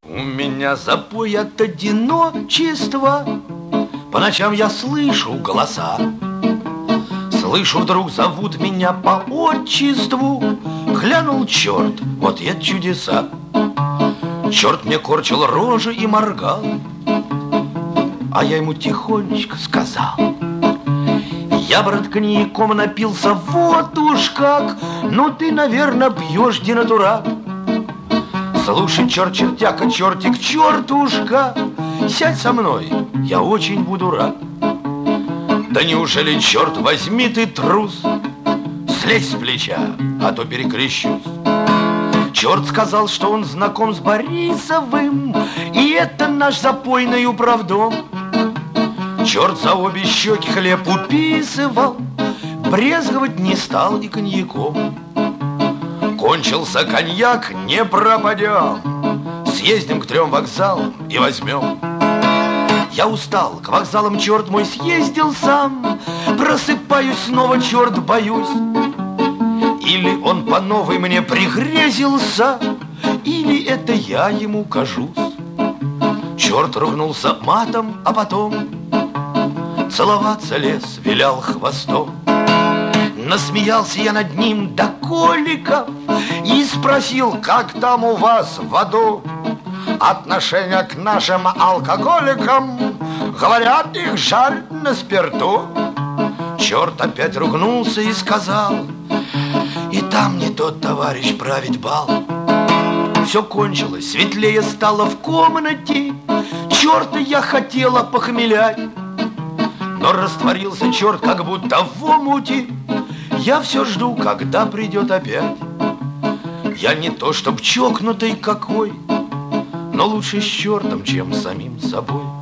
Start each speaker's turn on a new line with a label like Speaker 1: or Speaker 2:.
Speaker 1: У меня запой от одиночества. По ночам я слышу голоса. Слышу, вдруг зовут меня по отчеству. Глянул черт, вот это чудеса. Черт мне корчил рожи и моргал, а я ему тихонечко сказал: я, брат, коньяком напился, вот уж как. Ну ты, наверное, пьешь денатурат. Слушай, черт, чертяка, чертик, чертушка, сядь со мной, я очень буду рад. Да неужели, черт возьми, ты трус? Слезь с плеча, а то перекрещусь. Черт сказал, что он знаком с Борисовым, и это наш запойный управдом. Черт за обе щеки хлеб уписывал, брезговать не стал и коньяком. Кончился коньяк, не пропадем, съездим к 3 вокзалам и возьмем. Я устал, к вокзалам, черт мой, съездил сам. Просыпаюсь снова, черт, боюсь. Или он по новой мне пригрезился, или это я ему кажусь. Черт ругнулся матом, а потом целоваться лез, вилял хвостом. Насмеялся я над ним до коликов и спросил, как там у вас в аду отношение к нашим алкоголикам. Говорят, их жарят на спирту. Черт опять ругнулся и сказал: и там не тот товарищ править бал. Все кончилось, светлее стало в комнате. Черта я хотела похмелять, но растворился черт, как будто в омуте. Я все жду, когда придет опять. Я не то чтоб чокнутый какой, но лучше с чертом, чем с самим собой.